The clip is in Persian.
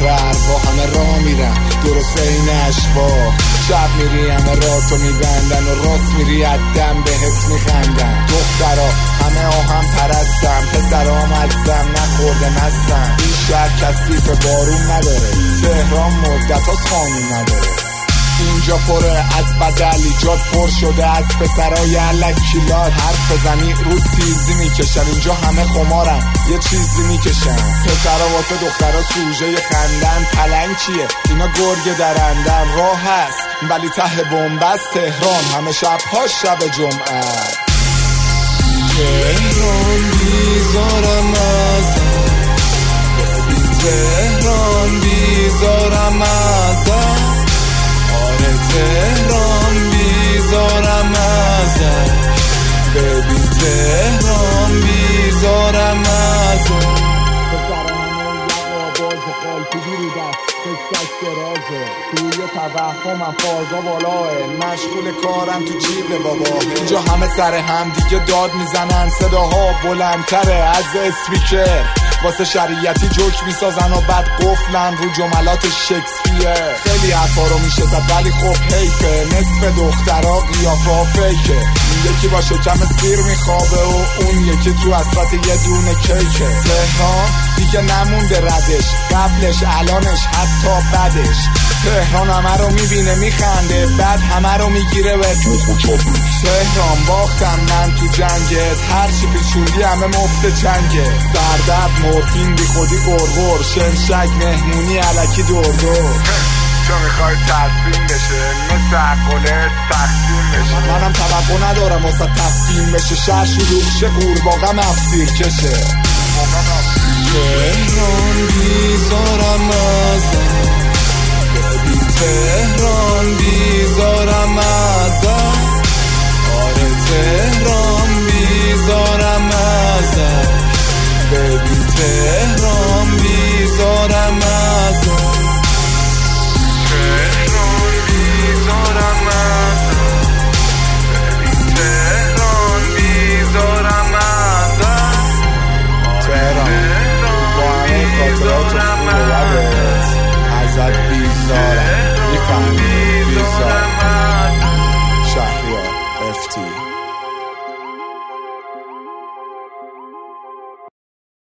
رهبر با همه راه میرن درست این اشباه. شب میری همه راتو میبندن و راست میری عدم بهت میخندن. دخترا همه آهم پرستم، پسرام عزم نخورده مستم. این شهر کثیف بارون نداره، تهران مدت هاست قانون نداره. اینجا پره از بدل، ایجاد پر شده از پسرای الکیلات. حرف بزنی رو تیزی میکشن، اینجا همه خمارن یه چیزی میکشن. پسرا واسه دخترا سوژه خندن. پلنگ چیه؟ اینا گرگ درندن. راه هست ولی ته بنبست. تهران همه شبها شب جمعه. تهران بیزارم ازم، تهران بیزارم ازم. آره تهران بیزارم ازم، ببین تهران بیزارم ازم. توی توهمم فازا بالاه، مشغول کارم تو جیب بابا. اینجا همه سر هم دیگه داد میزنن، صداها بلندتره از اسپیکر. واسه شریعتی جوک میسازن و بعد قفلن رو جملات شکسپیر. خیلی حرفا رو میشه زد ولی خب حیفه، نصف دخترها قیافه ها فیکه. این یکی با شکم سیر میخوابه و اون یکی تو حسرت یه دونه کیکه. تهران دیگه نمونده ردش، قبلش الانش حتی بعدش. تهران همه رو میبینه میخنده، بعد همه رو میگیره به تهران باختم من تو جنگت، هرچی پیچوندی همه مفت چنگه. سردرد مورفین بی خودی گرگر، شمشک مهمونی علکی دردور. تو میخوای تصمیم بشه مثل عقلت تقسیم بشه. منم توقع ندارم واسه تصمیم بشه، شهر شلوغ شه قورباغه مفسیر کشه. تهران بیزارم ازم، ببین تهران بیزارم ازم. آره تهران بیزارم ازم، ببین تهران بیزارم ازم. تهران بیزارم ازم، ببین تهران بیزارم ازم. تهران با همه خاطرات خوب و بدت ازت بیزارم، میفهمی بیزارم. شهریار FT